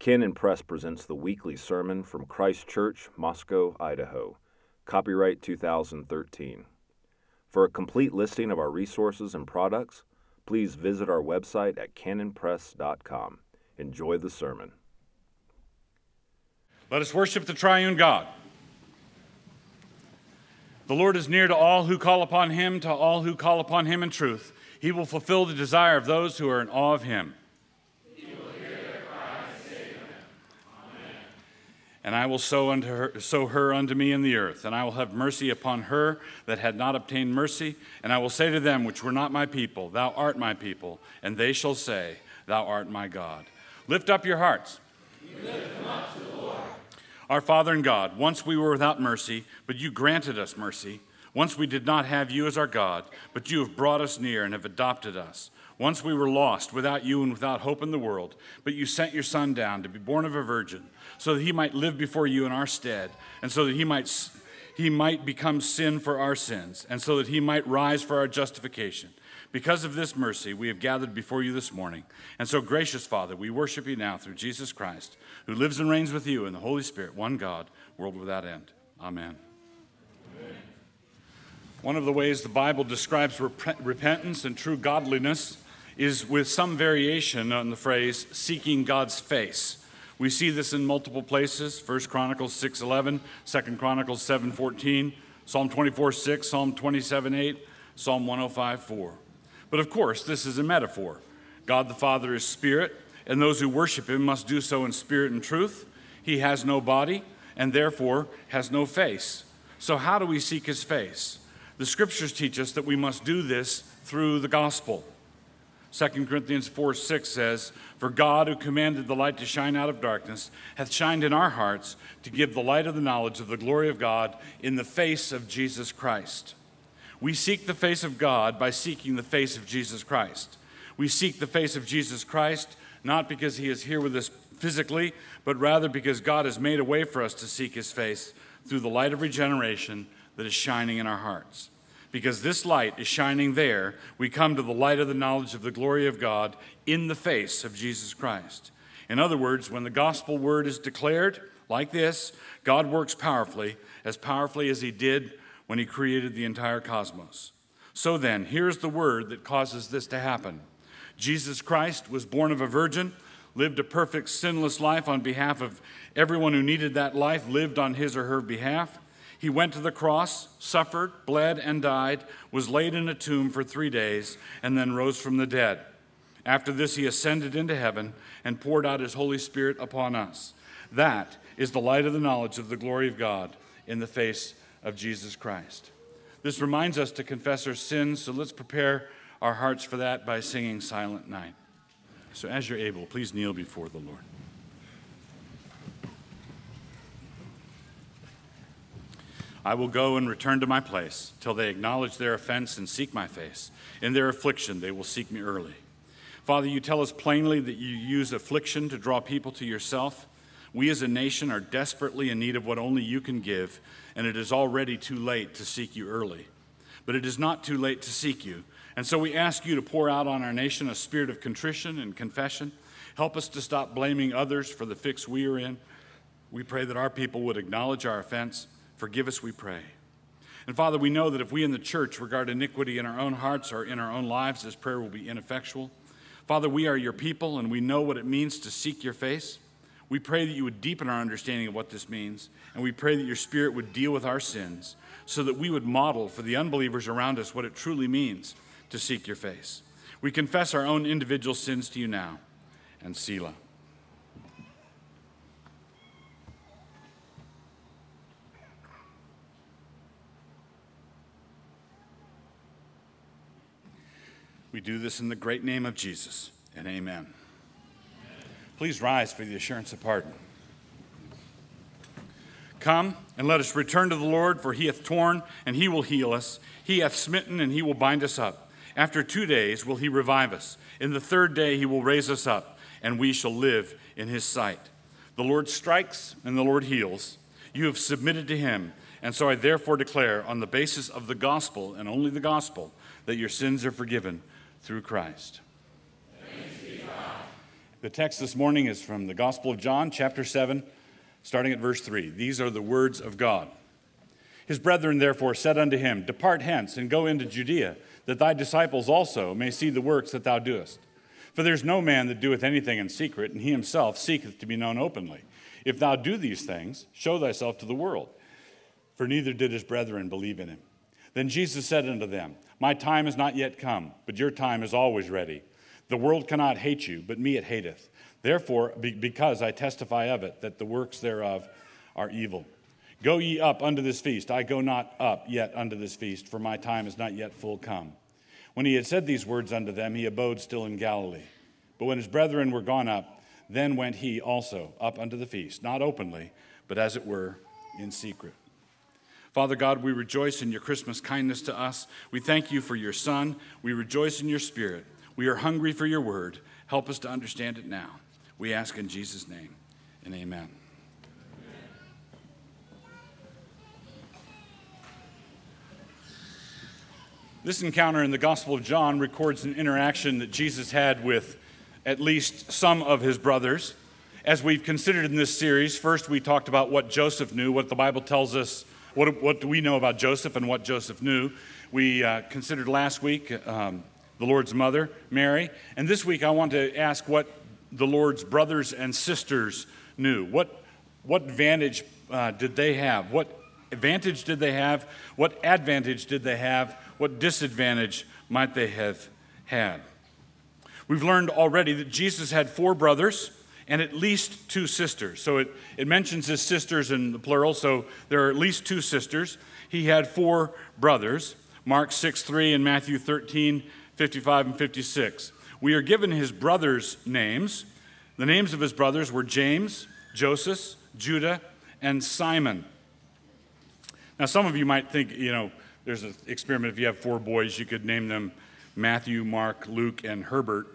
Canon Press presents the weekly sermon from Christ Church, Moscow, Idaho. Copyright 2013. For a complete listing of our resources and products, please visit our website at canonpress.com. Enjoy the sermon. Let us worship the triune God. The Lord is near to all who call upon him, to all who call upon him in truth. He will fulfill the desire of those who are in awe of him. He will hear their cry and save them. Amen. And I will sow her unto me in the earth, and I will have mercy upon her that had not obtained mercy. And I will say to them which were not my people, Thou art my people. And they shall say, Thou art my God. Lift up your hearts. We lift them up to the Lord. Our Father and God, once we were without mercy, but you granted us mercy. Once we did not have you as our God, but you have brought us near and have adopted us. Once we were lost, without you and without hope in the world, but you sent your Son down to be born of a virgin, so that he might live before you in our stead, and so that he might become sin for our sins, and so that he might rise for our justification. Because of this mercy, we have gathered before you this morning. And so, gracious Father, we worship you now through Jesus Christ, who lives and reigns with you in the Holy Spirit, one God, world without end. Amen. Amen. One of the ways the Bible describes repentance and true godliness is with some variation on the phrase, seeking God's face. We see this in multiple places, 1 Chronicles 6:11, 2 Chronicles 7:14, Psalm 24:6, Psalm 27:8, Psalm 105:4. But of course, this is a metaphor. God the Father is spirit, and those who worship him must do so in spirit and truth. He has no body, and therefore has no face. So how do we seek his face? The scriptures teach us that we must do this through the gospel. 2 Corinthians 4:6 says, For God, who commanded the light to shine out of darkness, hath shined in our hearts to give the light of the knowledge of the glory of God in the face of Jesus Christ. We seek the face of God by seeking the face of Jesus Christ. We seek the face of Jesus Christ not because he is here with us physically, but rather because God has made a way for us to seek his face through the light of regeneration that is shining in our hearts. Because this light is shining there, we come to the light of the knowledge of the glory of God in the face of Jesus Christ. In other words, when the gospel word is declared like this, God works powerfully as he did when he created the entire cosmos. So then, here's the word that causes this to happen. Jesus Christ was born of a virgin, lived a perfect, sinless life on behalf of everyone who needed that life, lived on his or her behalf. He went to the cross, suffered, bled, and died, was laid in a tomb for 3 days, and then rose from the dead. After this, he ascended into heaven and poured out his Holy Spirit upon us. That is the light of the knowledge of the glory of God in the face of Jesus Christ. This reminds us to confess our sins, so let's prepare our hearts for that by singing Silent Night. So as you're able, please kneel before the Lord. I will go and return to my place till they acknowledge their offense and seek my face. In their affliction, they will seek me early. Father, you tell us plainly that you use affliction to draw people to yourself. We as a nation are desperately in need of what only you can give, and it is already too late to seek you early. But it is not too late to seek you. And so we ask you to pour out on our nation a spirit of contrition and confession. Help us to stop blaming others for the fix we are in. We pray that our people would acknowledge our offense. Forgive us, we pray. And Father, we know that if we in the church regard iniquity in our own hearts or in our own lives, this prayer will be ineffectual. Father, we are your people, and we know what it means to seek your face. We pray that you would deepen our understanding of what this means, and we pray that your Spirit would deal with our sins so that we would model for the unbelievers around us what it truly means to seek your face. We confess our own individual sins to you now, and Selah. We do this in the great name of Jesus, and amen. Please rise for the assurance of pardon. Come, and let us return to the Lord, for he hath torn, and he will heal us. He hath smitten, and he will bind us up. After 2 days will he revive us. In the 3rd day he will raise us up, and we shall live in his sight. The Lord strikes, and the Lord heals. You have submitted to him, and so I therefore declare, on the basis of the gospel, and only the gospel, that your sins are forgiven through Christ. Thanks be God. The text this morning is from the Gospel of John, chapter 7, starting at verse 3. These are the words of God. His brethren therefore said unto him, Depart hence, and go into Judea, that thy disciples also may see the works that thou doest. For there is no man that doeth anything in secret, and he himself seeketh to be known openly. If thou do these things, show thyself to the world. For neither did his brethren believe in him. Then Jesus said unto them, My time is not yet come, but your time is always ready. The world cannot hate you, but me it hateth. Therefore, because I testify of it, that the works thereof are evil. Go ye up unto this feast. I go not up yet unto this feast, for my time is not yet full come. When he had said these words unto them, he abode still in Galilee. But when his brethren were gone up, then went he also up unto the feast, not openly, but as it were in secret. Father God, we rejoice in your Christmas kindness to us. We thank you for your Son. We rejoice in your Spirit. We are hungry for your word. Help us to understand it now. We ask in Jesus' name, and amen. This encounter in the Gospel of John records an interaction that Jesus had with at least some of his brothers. As we've considered in this series, first we talked about what Joseph knew, what the Bible tells us, what do we know about Joseph and what Joseph knew. We considered last week the Lord's mother, Mary. And this week I want to ask what the Lord's brothers and sisters knew. What advantage did they have? What advantage did they have? What advantage did they have? What disadvantage might they have had? We've learned already that Jesus had 4 brothers and at least 2 sisters. So it mentions his sisters in the plural, so there are at least 2 sisters. He had 4 brothers, Mark 6:3 and Matthew 13:55 and 56. We are given his brothers' names. The names of his brothers were James, Joseph, Judah, and Simon. Now, some of you might think, there's an experiment. If you have 4 boys, you could name them Matthew, Mark, Luke, and Herbert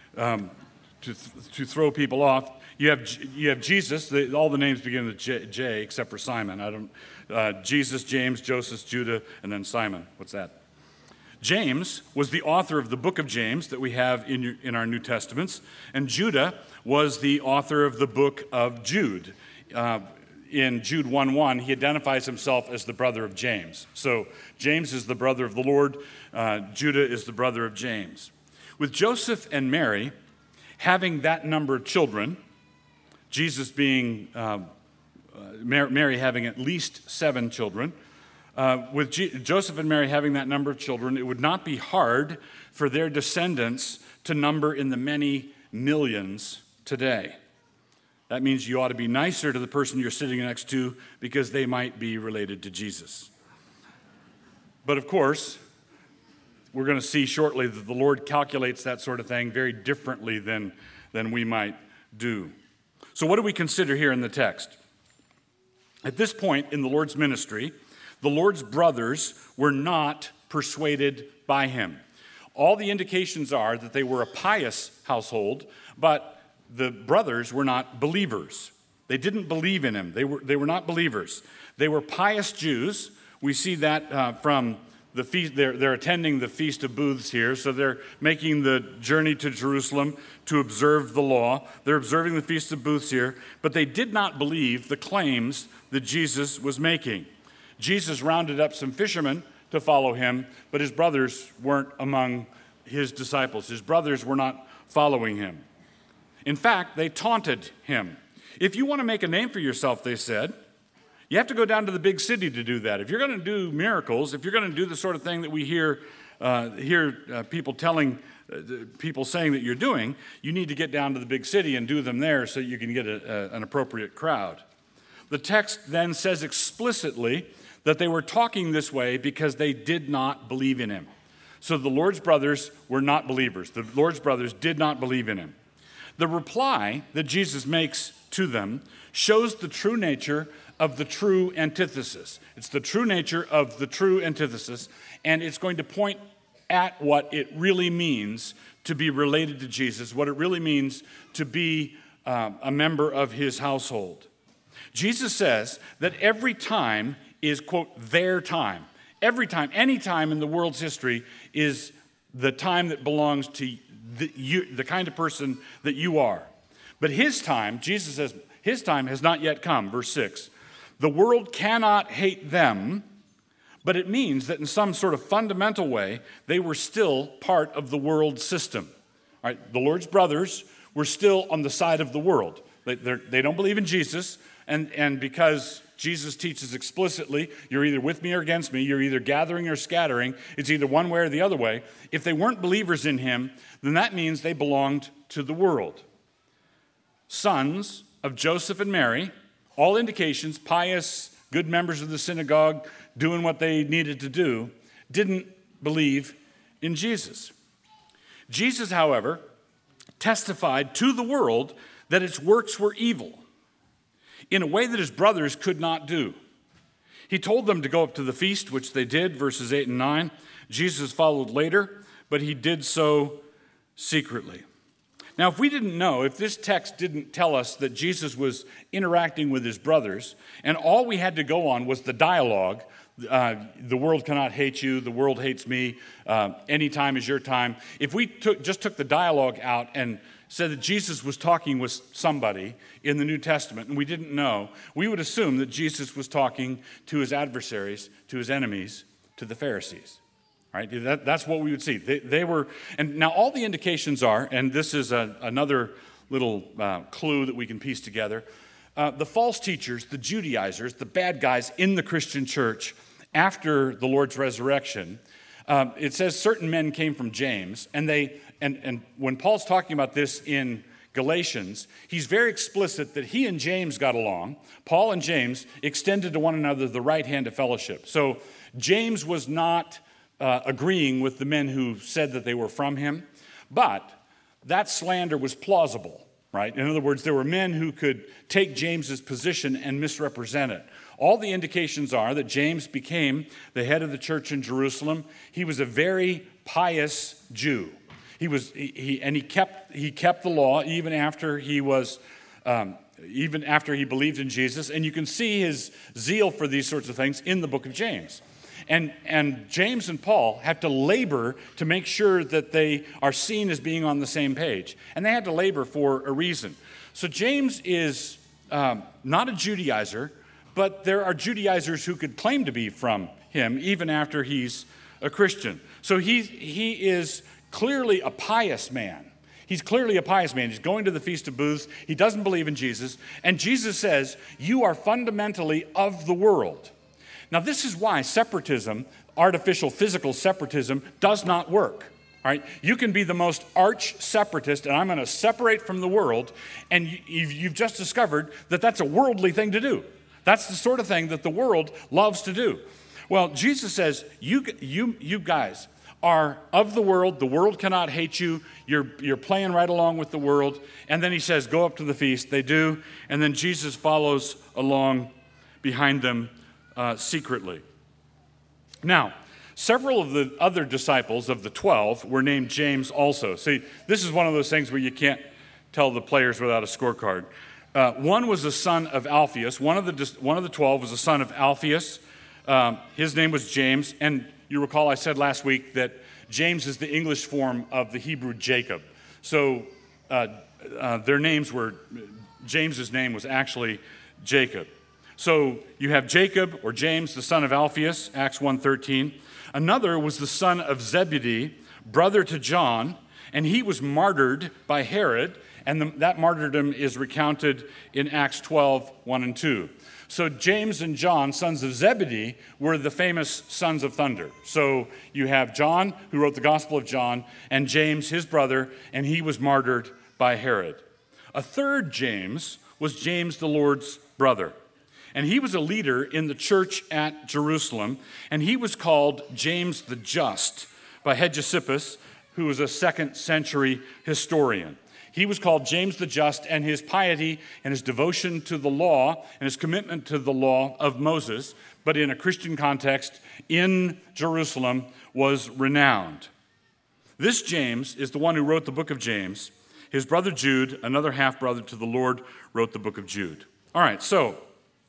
to throw people off. You have Jesus. All the names begin with J except for Simon. Jesus, James, Joseph, Judah, and then Simon. What's that? James was the author of the book of James that we have in our New Testaments, and Judah was the author of the book of Jude. In Jude 1:1, he identifies himself as the brother of James. So James is the brother of the Lord. Judah is the brother of James. With Joseph and Mary having that number of children, Jesus being, Mary having at least 7 children, with Joseph and Mary having that number of children, it would not be hard for their descendants to number in the many millions today. That means you ought to be nicer to the person you're sitting next to because they might be related to Jesus. But of course, we're going to see shortly that the Lord calculates that sort of thing very differently than we might do. So what do we consider here in the text? At this point in the Lord's ministry, the Lord's brothers were not persuaded by him. All the indications are that they were a pious household, but the brothers were not believers. They didn't believe in him. They were not believers. They were pious Jews. We see that from the feast. They're attending the Feast of Booths here, so they're making the journey to Jerusalem to observe the law. They're observing the Feast of Booths here, but they did not believe the claims that Jesus was making. Jesus rounded up some fishermen to follow him, but his brothers weren't among his disciples. His brothers were not following him. In fact, they taunted him. If you want to make a name for yourself, they said, you have to go down to the big city to do that. If you're going to do miracles, if you're going to do the sort of thing that we hear people saying that you're doing, you need to get down to the big city and do them there so you can get an appropriate crowd. The text then says explicitly that they were talking this way because they did not believe in him. So the Lord's brothers were not believers. The Lord's brothers did not believe in him. The reply that Jesus makes to them shows the true nature of the true antithesis. It's the true nature of the true antithesis, and it's going to point at what it really means to be related to Jesus, what it really means to be a member of his household. Jesus says that every time is, quote, their time. Every time, any time in the world's history is the time that belongs to the kind of person that you are. But his time, Jesus says, his time has not yet come. Verse 6. The world cannot hate them, but it means that in some sort of fundamental way, they were still part of the world system. All right, the Lord's brothers were still on the side of the world. They don't believe in Jesus, and because Jesus teaches explicitly, you're either with me or against me, you're either gathering or scattering, it's either one way or the other way. If they weren't believers in him, then that means they belonged to the world. Sons of Joseph and Mary, all indications, pious, good members of the synagogue, doing what they needed to do, didn't believe in Jesus. Jesus, however, testified to the world that its works were evil in a way that his brothers could not do. He told them to go up to the feast, which they did, verses 8 and 9. Jesus followed later, but he did so secretly. Now, if we didn't know, if this text didn't tell us that Jesus was interacting with his brothers, and all we had to go on was the dialogue, the world cannot hate you, the world hates me, any time is your time. If we just took the dialogue out and said that Jesus was talking with somebody in the New Testament, and we didn't know, we would assume that Jesus was talking to his adversaries, to his enemies, to the Pharisees. Right? That's what we would see. They were, and now all the indications are, and this is another little clue that we can piece together, the false teachers, the Judaizers, the bad guys in the Christian church after the Lord's resurrection, it says certain men came from James, and when Paul's talking about this in Galatians, he's very explicit that he and James got along. Paul and James extended to one another the right hand of fellowship. So James was not agreeing with the men who said that they were from him, but that slander was plausible, right? In other words, there were men who could take James's position and misrepresent it. All the indications are that James became the head of the church in Jerusalem. He was a very pious Jew. He kept the law even after he believed in Jesus, and you can see his zeal for these sorts of things in the book of James. And James and Paul have to labor to make sure that they are seen as being on the same page. And they had to labor for a reason. So James is not a Judaizer, but there are Judaizers who could claim to be from him even after he's a Christian. So he is clearly a pious man. He's clearly a pious man. He's going to the Feast of Booths. He doesn't believe in Jesus. And Jesus says, you are fundamentally of the world. Now, this is why separatism, artificial physical separatism, does not work. Right? You can be the most arch separatist, and I'm going to separate from the world, and you've just discovered that that's a worldly thing to do. That's the sort of thing that the world loves to do. Well, Jesus says, you guys are of the world cannot hate you, you're playing right along with the world, and then he says, go up to the feast. They do, and then Jesus follows along behind them secretly. Now, several of the other disciples of the 12 were named James also. See, this is one of those things where you can't tell the players without a scorecard. One was a son of Alphaeus. One of the 12 was a son of Alphaeus. His name was James, and you recall I said last week that James is the English form of the Hebrew Jacob. So their names were, James's name was actually Jacob. So you have Jacob, or James, the son of Alphaeus, Acts 1:13. Another was the son of Zebedee, brother to John, and he was martyred by Herod, and that martyrdom is recounted in Acts 12:1 and 2. So James and John, sons of Zebedee, were the famous sons of thunder. So you have John, who wrote the Gospel of John, and James, his brother, and he was martyred by Herod. A third James was James, the Lord's brother. And he was a leader in the church at Jerusalem, and he was called James the Just by Hegesippus, who was a 2nd century historian. He was called James the Just, and his piety and his devotion to the law and his commitment to the law of Moses, but in a Christian context in Jerusalem, was renowned. This James is the one who wrote the book of James. His brother Jude, another half-brother to the Lord, wrote the book of Jude. All right, so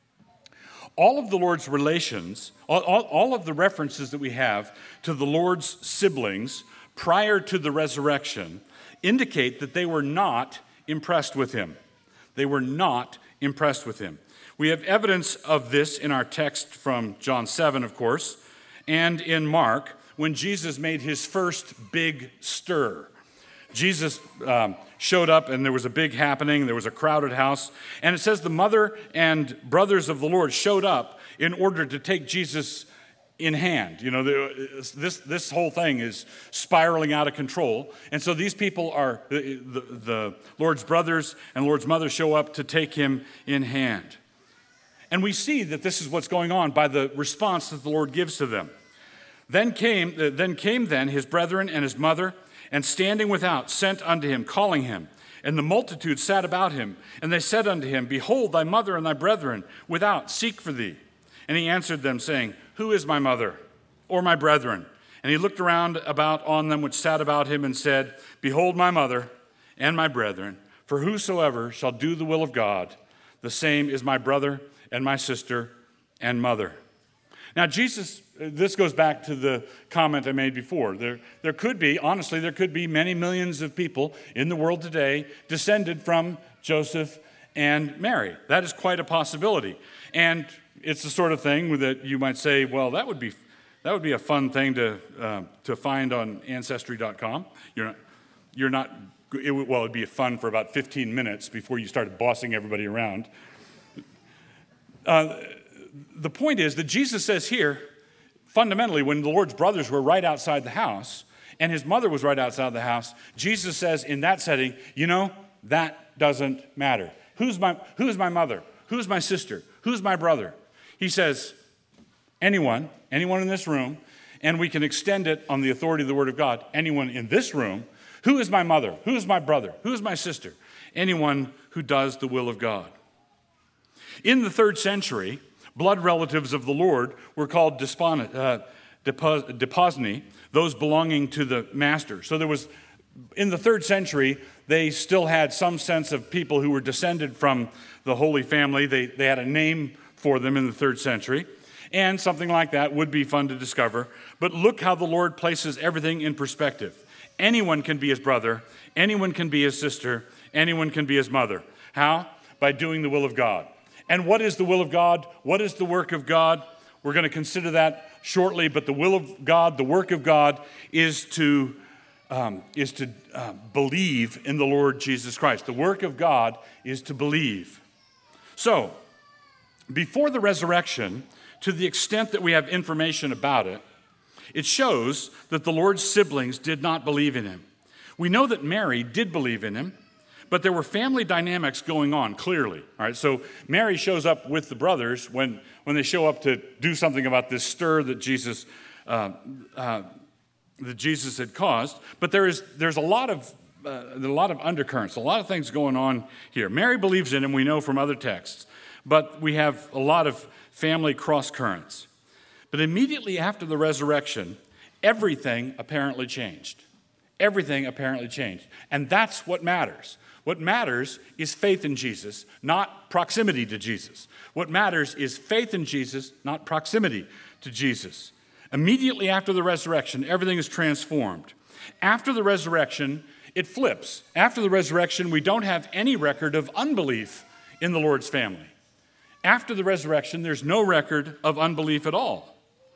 all of the Lord's relations, all of the references that we have to the Lord's siblings prior to the resurrection indicate that they were not impressed with him. They were not impressed with him. We have evidence of this in our text from John 7, of course, and in Mark, when Jesus made his first big stir. Jesus showed up, and there was a big happening. There was a crowded house. And it says the mother and brothers of the Lord showed up in order to take Jesus in hand. You know, this whole thing is spiraling out of control. And so these people are, the Lord's brothers and Lord's mother show up to take him in hand. And we see that this is what's going on by the response that the Lord gives to them. Then came his brethren and his mother, and standing without, sent unto him, calling him. And the multitude sat about him, and they said unto him, Behold, thy mother and thy brethren without seek for thee. And he answered them, saying, Who is my mother, or my brethren? And he looked around about on them which sat about him, and said, Behold my mother and my brethren, for whosoever shall do the will of God, the same is my brother and my sister and mother. Now, Jesus, this goes back to the comment I made before. There could be many millions of people in the world today descended from Joseph and Mary. That is quite a possibility. And it's the sort of thing that you might say, well, that would be a fun thing to find on Ancestry.com. It'd be fun for about 15 minutes before you started bossing everybody around. The point is that Jesus says here, fundamentally, when the Lord's brothers were right outside the house and his mother was right outside the house, Jesus says in that setting, that doesn't matter. Who's my mother? Who's my sister? Who's my brother? He says, anyone in this room, and we can extend it on the authority of the Word of God, anyone in this room, who is my mother? Who is my brother? Who is my sister? Anyone who does the will of God. In the 3rd century, blood relatives of the Lord were called deposni, those belonging to the master. So there was, in the 3rd century, they still had some sense of people who were descended from the Holy Family. They had a name for them in the 3rd century. And something like that would be fun to discover. But look how the Lord places everything in perspective. Anyone can be his brother. Anyone can be his sister. Anyone can be his mother. How? By doing the will of God. And what is the will of God? What is the work of God? We're going to consider that shortly, but the will of God, the work of God, is to believe in the Lord Jesus Christ. The work of God is to believe. So, before the resurrection, to the extent that we have information about it, it shows that the Lord's siblings did not believe in him. We know that Mary did believe in him, but there were family dynamics going on, clearly. All right, so Mary shows up with the brothers when they show up to do something about this stir that Jesus had caused. But there's a lot of undercurrents, a lot of things going on here. Mary believes in him, we know from other texts, but we have a lot of family cross currents. But immediately after the resurrection, everything apparently changed. Everything apparently changed, and that's what matters. What matters is faith in Jesus, not proximity to Jesus. What matters is faith in Jesus, not proximity to Jesus. Immediately after the resurrection, everything is transformed. After the resurrection, it flips. After the resurrection, we don't have any record of unbelief in the Lord's family. After the resurrection, there's no record of unbelief at all.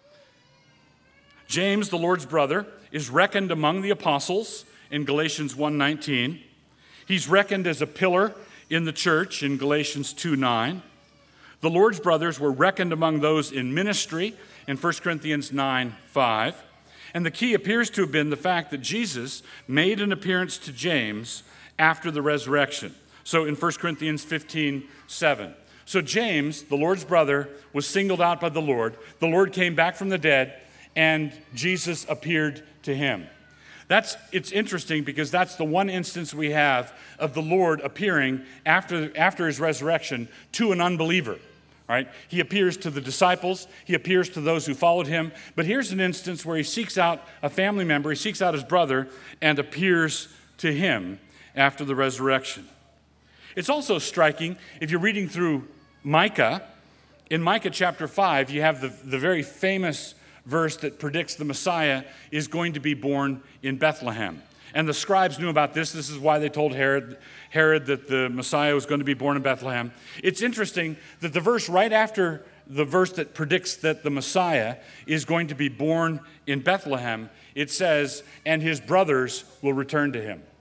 James, the Lord's brother, is reckoned among the apostles in Galatians 1:19. He's reckoned as a pillar in the church in Galatians 2:9. The Lord's brothers were reckoned among those in ministry in 1 Corinthians 9:5. And the key appears to have been the fact that Jesus made an appearance to James after the resurrection. So in 1 Corinthians 15:7. So James, the Lord's brother, was singled out by the Lord. The Lord came back from the dead, and Jesus appeared to him. It's interesting because that's the one instance we have of the Lord appearing after his resurrection to an unbeliever. Right? He appears to the disciples, he appears to those who followed him, but here's an instance where he seeks out a family member, he seeks out his brother, and appears to him after the resurrection. It's also striking, if you're reading through Micah, in Micah chapter 5, you have the very famous verse that predicts the Messiah is going to be born in Bethlehem. And the scribes knew about this. This is why they told Herod that the Messiah was going to be born in Bethlehem. It's interesting that the verse right after the verse that predicts that the Messiah is going to be born in Bethlehem, it says, and his brothers will return to him.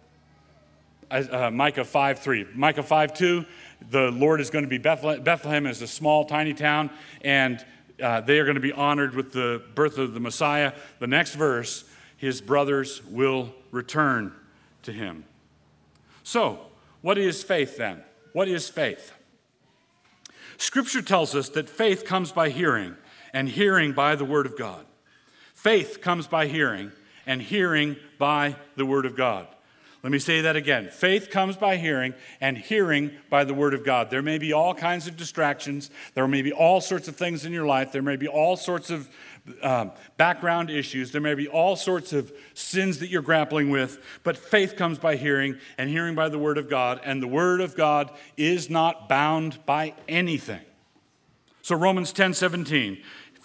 Micah 5:3. Micah 5:2, the Lord is going to be Bethlehem. Bethlehem is a small, tiny town, and they are going to be honored with the birth of the Messiah. The next verse, his brothers will return to him. So, what is faith then? What is faith? Scripture tells us that faith comes by hearing, and hearing by the Word of God. Faith comes by hearing, and hearing by the Word of God. Let me say that again. Faith comes by hearing, and hearing by the Word of God. There may be all kinds of distractions. There may be all sorts of things in your life. There may be all sorts of background issues. There may be all sorts of sins that you're grappling with. But faith comes by hearing, and hearing by the Word of God. And the Word of God is not bound by anything. So Romans 10:17.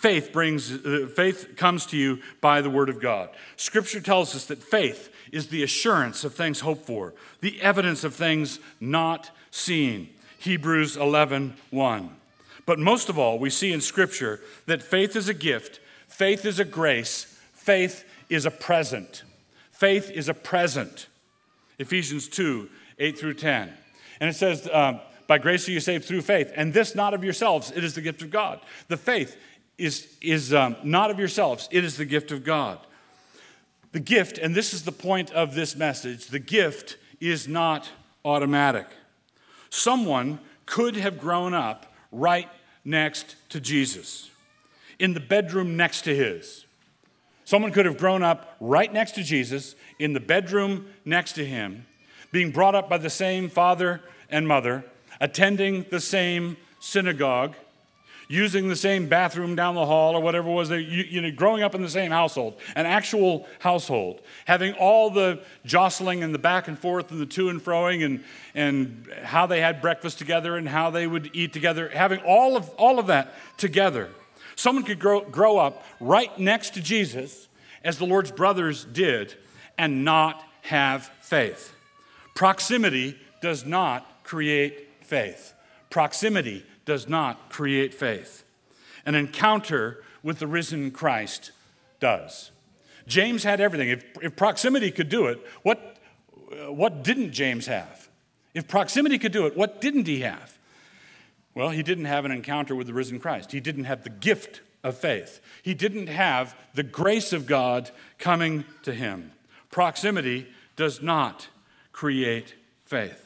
Faith comes to you by the Word of God. Scripture tells us that faith is the assurance of things hoped for, the evidence of things not seen. Hebrews 11:1. But most of all, we see in Scripture that faith is a gift, faith is a grace, faith is a present. Faith is a present. Ephesians 2:8-10. And it says, by grace are you saved through faith, and this not of yourselves, it is the gift of God. The faith is not of yourselves, it is the gift of God. The gift, and this is the point of this message, the gift is not automatic. Someone could have grown up right next to Jesus, in the bedroom next to his. Someone could have grown up right next to Jesus, in the bedroom next to him, being brought up by the same father and mother, attending the same synagogue, using the same bathroom down the hall or whatever it was, growing up in the same household, an actual household, having all the jostling and the back and forth and the to and froing and how they had breakfast together and how they would eat together, having all of that together. Someone could grow up right next to Jesus, as the Lord's brothers did, and not have faith. Proximity does not create faith. Proximity does not create faith. An encounter with the risen Christ does. James had everything. If proximity could do it, what didn't James have? If proximity could do it, what didn't he have? Well, he didn't have an encounter with the risen Christ. He didn't have the gift of faith. He didn't have the grace of God coming to him. Proximity does not create faith.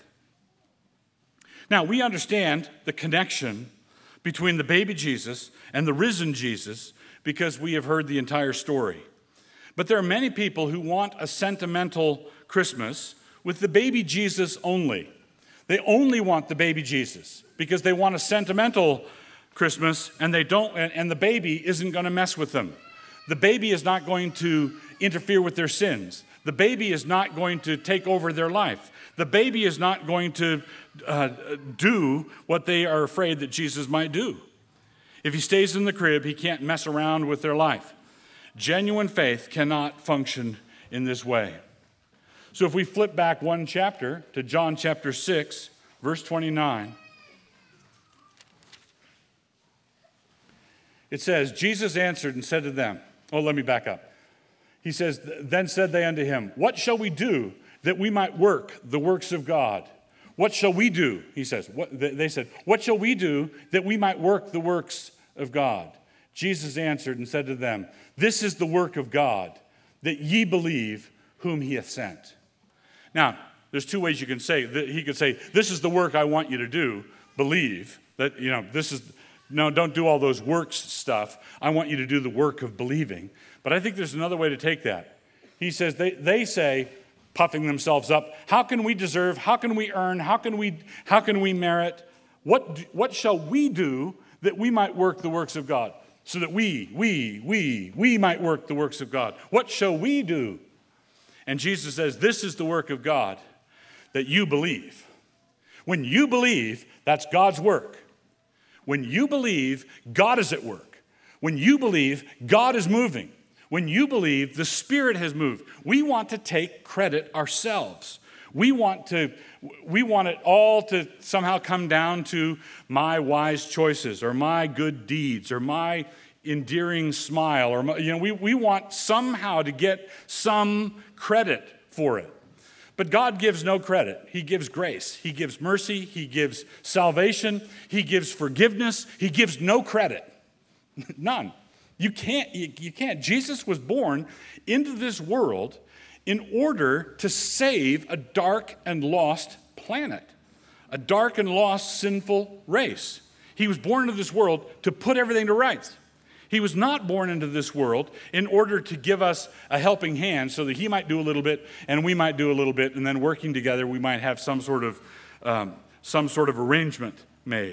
Now, we understand the connection between the baby Jesus and the risen Jesus because we have heard the entire story. But there are many people who want a sentimental Christmas with the baby Jesus only. They only want the baby Jesus because they want a sentimental Christmas, and the baby isn't going to mess with them. The baby is not going to interfere with their sins. The baby is not going to take over their life. The baby is not going to do what they are afraid that Jesus might do. If he stays in the crib, he can't mess around with their life. Genuine faith cannot function in this way. So if we flip back one chapter to John chapter 6, verse 29, it says, Jesus answered and said to them, let me back up. He says, then said they unto him, what shall we do that we might work the works of God? What shall we do? He says. They said, what shall we do that we might work the works of God? Jesus answered and said to them, this is the work of God, that ye believe whom he hath sent. Now, there's two ways you can say that. He could say, this is the work I want you to do, believe. That, don't do all those works stuff. I want you to do the work of believing. But I think there's another way to take that. He says, they say, puffing themselves up, how can we deserve, how can we earn, how can we merit? What shall we do that we might work the works of God? So that we might work the works of God. What shall we do? And Jesus says, this is the work of God, that you believe. When you believe, that's God's work. When you believe, God is at work. When you believe, God is moving. When you believe, the Spirit has moved. We want to take credit ourselves. We want it all to somehow come down to my wise choices or my good deeds or my endearing smile, or we want somehow to get some credit for it. But God gives no credit. He gives grace. He gives mercy. He gives salvation. He gives forgiveness. He gives no credit. None. You can't. Jesus was born into this world in order to save a dark and lost planet, a dark and lost sinful race. He was born into this world to put everything to rights. He was not born into this world in order to give us a helping hand so that he might do a little bit and we might do a little bit, and then working together we might have some sort of arrangement made.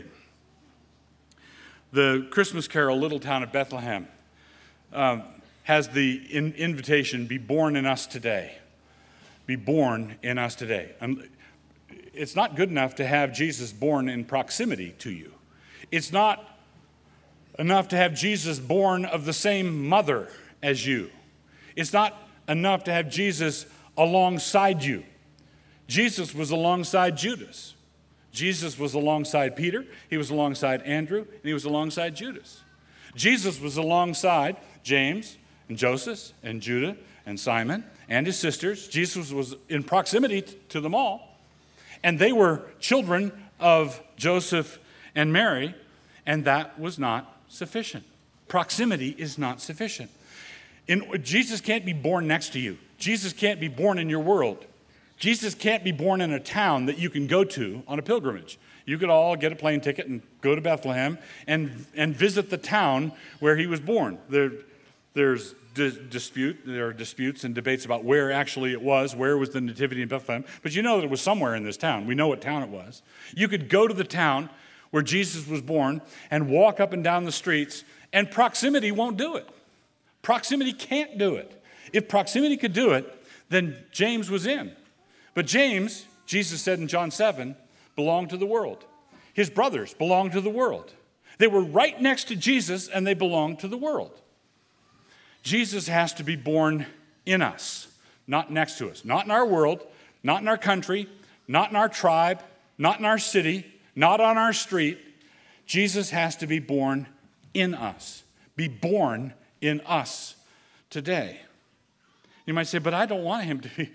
The Christmas carol, Little Town of Bethlehem, has the invitation, be born in us today. Be born in us today. It's not good enough to have Jesus born in proximity to you. It's not enough to have Jesus born of the same mother as you. It's not enough to have Jesus alongside you. Jesus was alongside Judas. Jesus was alongside Peter. He was alongside Andrew. And he was alongside Judas. Jesus was alongside James and Joseph and Judah and Simon and his sisters. Jesus was in proximity to them all. And they were children of Joseph and Mary, and that was not sufficient. Proximity is not sufficient. Jesus can't be born next to you. Jesus can't be born in your world. Jesus can't be born in a town that you can go to on a pilgrimage. You could all get a plane ticket and go to Bethlehem and visit the town where he was born. There are disputes and debates about where actually it was, where was the nativity in Bethlehem. But you know that it was somewhere in this town. We know what town it was. You could go to the town where Jesus was born and walk up and down the streets, and proximity won't do it. Proximity can't do it. If proximity could do it, then James was in. But James, Jesus said in John 7, belonged to the world. His brothers belonged to the world. They were right next to Jesus, and they belonged to the world. Jesus has to be born in us, not next to us. Not in our world, not in our country, not in our tribe, not in our city, not on our street. Jesus has to be born in us. Be born in us today. You might say, but I don't want him to be,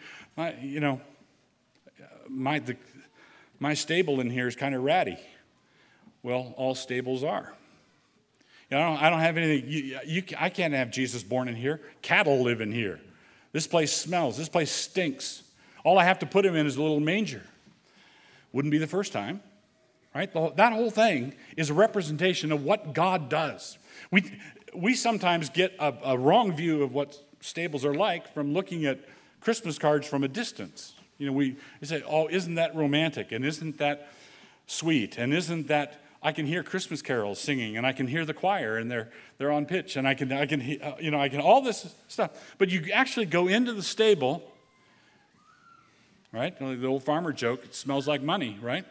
my stable in here is kind of ratty. Well, all stables are. I don't have anything. I can't have Jesus born in here. Cattle live in here. This place smells. This place stinks. All I have to put him in is a little manger. Wouldn't be the first time. Right? That whole thing is a representation of what God does. We sometimes get a wrong view of what stables are like from looking at Christmas cards from a distance. We say, oh, isn't that romantic? And isn't that sweet? And isn't that, I can hear Christmas carols singing, and I can hear the choir, and they're on pitch, and I can all this stuff. But you actually go into the stable, right? The old farmer joke, it smells like money, right?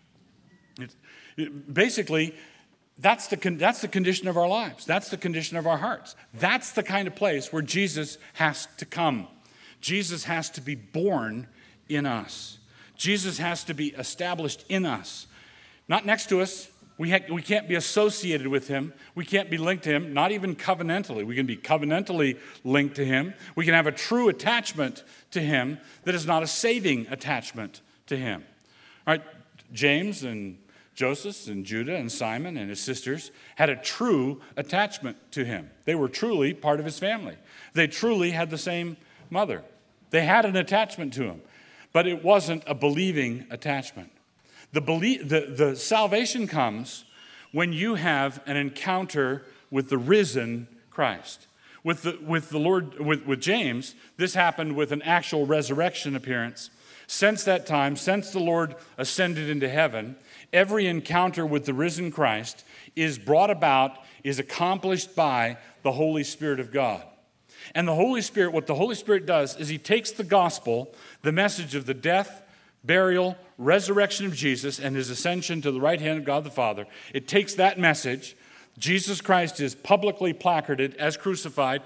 Basically, that's the condition of our lives. That's the condition of our hearts. That's the kind of place where Jesus has to come. Jesus has to be born in us. Jesus has to be established in us. Not next to us. We can't be associated with him. We can't be linked to him, not even covenantally. We can be covenantally linked to him. We can have a true attachment to him that is not a saving attachment to him. All right, James and Joseph and Judah and Simon and his sisters had a true attachment to him. They were truly part of his family. They truly had the same mother. They had an attachment to him, but it wasn't a believing attachment. The salvation comes when you have an encounter with the risen Christ. With James, this happened with an actual resurrection appearance. Since that time, since the Lord ascended into heaven, every encounter with the risen Christ is brought about, is accomplished by the Holy Spirit of God. And the Holy Spirit, what the Holy Spirit does is he takes the gospel, the message of the death, burial, resurrection of Jesus, and his ascension to the right hand of God the Father. It takes that message Jesus Christ is publicly placarded as crucified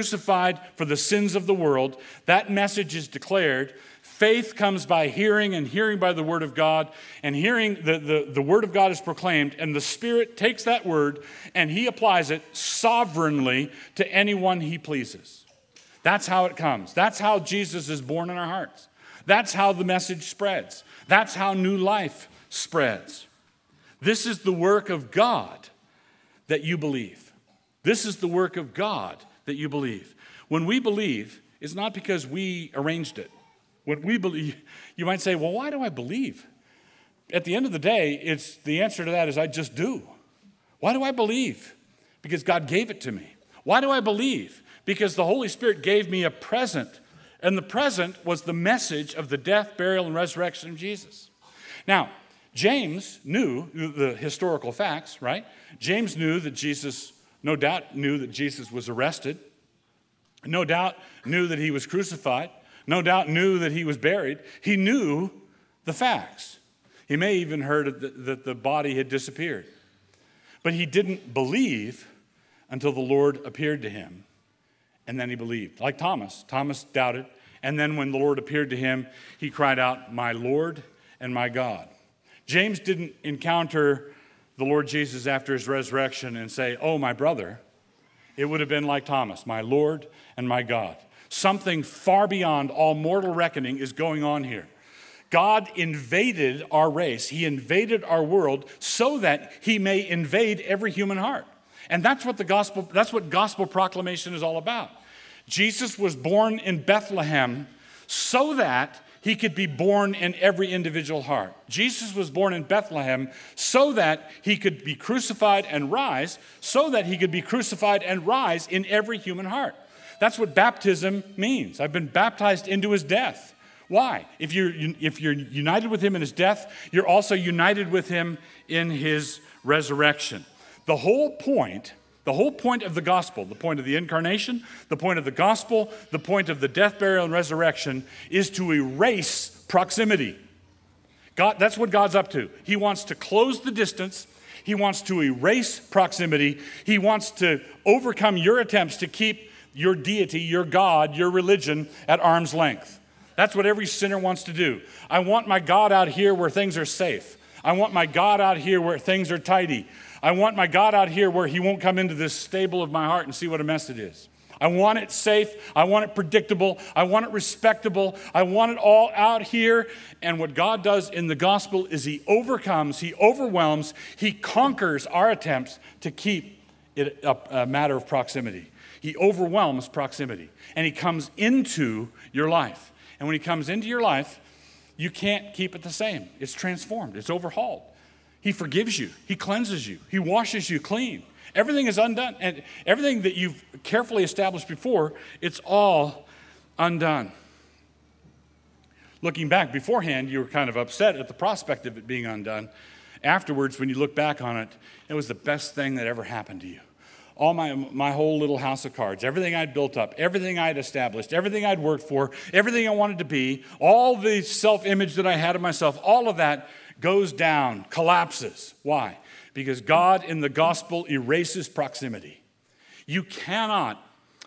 for the sins of the world. That message is declared. Faith comes by hearing, and hearing by the word of God. And hearing, the word of God is proclaimed, and the Spirit takes that word and he applies it sovereignly to anyone he pleases. That's how it comes. That's how Jesus is born in our hearts. That's how the message spreads. That's how new life spreads. This is the work of God that you believe. This is the work of God that you believe. When we believe, it's not because we arranged it. When we believe, you might say, well, why do I believe? At the end of the day, the answer to that is I just do. Why do I believe? Because God gave it to me. Why do I believe? Because the Holy Spirit gave me a present. And the present was the message of the death, burial, and resurrection of Jesus. Now, James knew the historical facts, right? James knew that Jesus, no doubt knew that Jesus was arrested. No doubt knew that he was crucified. No doubt knew that he was buried. He knew the facts. He may even heard that the body had disappeared. But he didn't believe until the Lord appeared to him. And then he believed. Like Thomas. Thomas doubted. And then when the Lord appeared to him, he cried out, "My Lord and my God." James didn't encounter the Lord Jesus after his resurrection and say, "Oh, my brother." It would have been like Thomas, "My Lord and my God." Something far beyond all mortal reckoning is going on here. God invaded our race. He invaded our world so that he may invade every human heart. And that's what gospel proclamation is all about. Jesus was born in Bethlehem so that he could be born in every individual heart. Jesus was born in Bethlehem so that he could be crucified and rise, so that he could be crucified and rise in every human heart. That's what baptism means. I've been baptized into his death. Why? If you're united with him in his death, you're also united with him in his resurrection. The whole point of the gospel, the point of the incarnation, the point of the gospel, the point of the death, burial, and resurrection is to erase proximity. God, that's what God's up to. He wants to close the distance. He wants to erase proximity. He wants to overcome your attempts to keep your deity, your God, your religion at arm's length. That's what every sinner wants to do. I want my God out here where things are safe. I want my God out here where things are tidy. I want my God out here where he won't come into this stable of my heart and see what a mess it is. I want it safe. I want it predictable. I want it respectable. I want it all out here. And what God does in the gospel is he overcomes, he overwhelms, he conquers our attempts to keep it a matter of proximity. He overwhelms proximity. And he comes into your life. And when he comes into your life, you can't keep it the same. It's transformed. It's overhauled. He forgives you. He cleanses you. He washes you clean. Everything is undone. And everything that you've carefully established before, it's all undone. Looking back beforehand, you were kind of upset at the prospect of it being undone. Afterwards, when you look back on it, it was the best thing that ever happened to you. All my whole little house of cards, everything I'd built up, everything I'd established, everything I'd worked for, everything I wanted to be, all the self-image that I had of myself, all of that goes down, collapses. Why? Because God in the gospel erases proximity. You cannot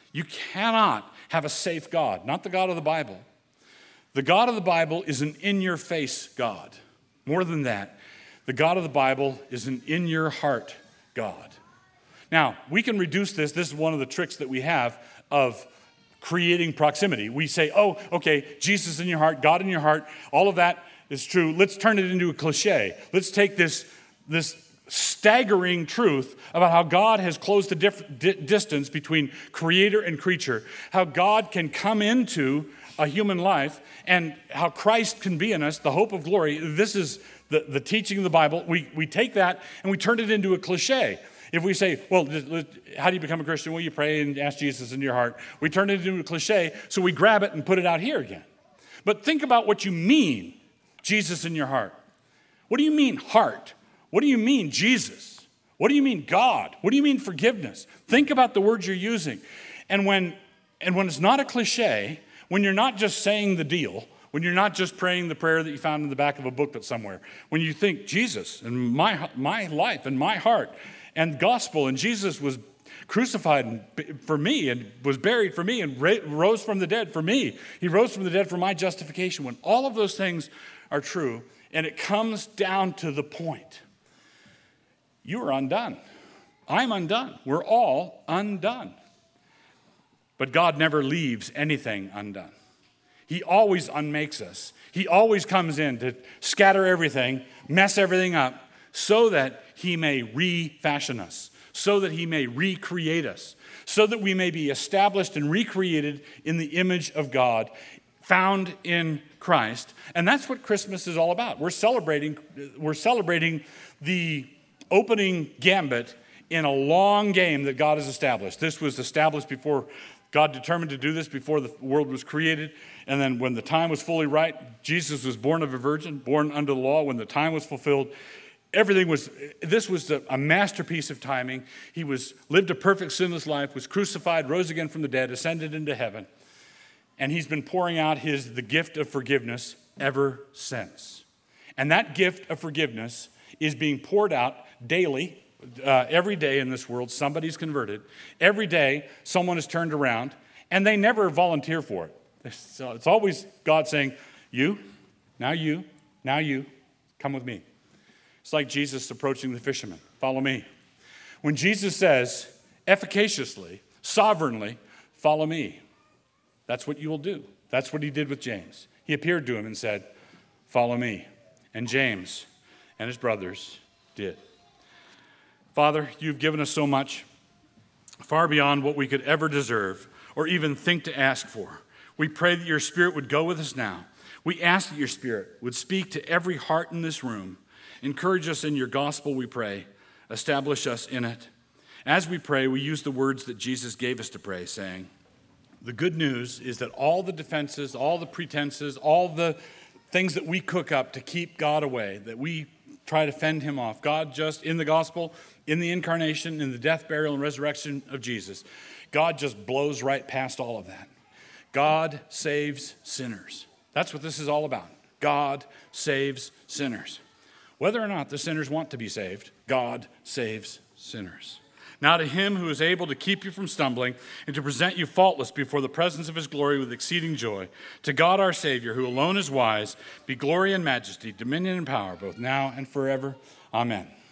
have a safe God, not the God of the Bible. The God of the Bible is an in-your-face God. More than that, the God of the Bible is an in-your-heart God. Now, we can reduce this. This is one of the tricks that we have of creating proximity. We say, oh, okay, Jesus in your heart, God in your heart, all of that is true. Let's turn it into a cliche. Let's take this staggering truth about how God has closed the distance between creator and creature, how God can come into a human life, and how Christ can be in us, the hope of glory. This is the teaching of the Bible. We take that and we turn it into a cliche. If we say, well, how do you become a Christian? Well, you pray and ask Jesus in your heart. We turn it into a cliche, so we grab it and put it out here again. But think about what you mean, Jesus in your heart. What do you mean heart? What do you mean Jesus? What do you mean God? What do you mean forgiveness? Think about the words you're using. And when it's not a cliche, when you're not just saying the deal, when you're not just praying the prayer that you found in the back of a booklet somewhere, when you think Jesus and my life and my heart, and gospel, and Jesus was crucified for me and was buried for me and rose from the dead for me. He rose from the dead for my justification. When all of those things are true, and it comes down to the point, you are undone. I'm undone. We're all undone. But God never leaves anything undone. He always unmakes us. He always comes in to scatter everything, mess everything up, so that he may refashion us, so that he may recreate us, so that we may be established and recreated in the image of God, found in Christ. And that's what Christmas is all about. We're celebrating the opening gambit in a long game that God has established. This was established before God determined to do this, before the world was created. And then when the time was fully right, Jesus was born of a virgin, born under the law. When the time was fulfilled, this was a masterpiece of timing. He lived a perfect sinless life, was crucified, rose again from the dead, ascended into heaven. And he's been pouring out the gift of forgiveness ever since. And that gift of forgiveness is being poured out daily. Every day in this world, somebody's converted. Every day, someone is turned around, and they never volunteer for it. So it's always God saying, you, come with me. It's like Jesus approaching the fisherman. Follow me. When Jesus says, efficaciously, sovereignly, follow me, that's what you will do. That's what he did with James. He appeared to him and said, follow me. And James and his brothers did. Father, you've given us so much, far beyond what we could ever deserve or even think to ask for. We pray that your Spirit would go with us now. We ask that your Spirit would speak to every heart in this room. Encourage us in your gospel, we pray. Establish us in it. As we pray, we use the words that Jesus gave us to pray, saying, the good news is that all the defenses, all the pretenses, all the things that we cook up to keep God away, that we try to fend him off, God just, in the gospel, in the incarnation, in the death, burial, and resurrection of Jesus, God just blows right past all of that. God saves sinners. That's what this is all about. God saves sinners. Whether or not the sinners want to be saved, God saves sinners. Now to him who is able to keep you from stumbling and to present you faultless before the presence of his glory with exceeding joy, to God our Savior, who alone is wise, be glory and majesty, dominion and power, both now and forever. Amen.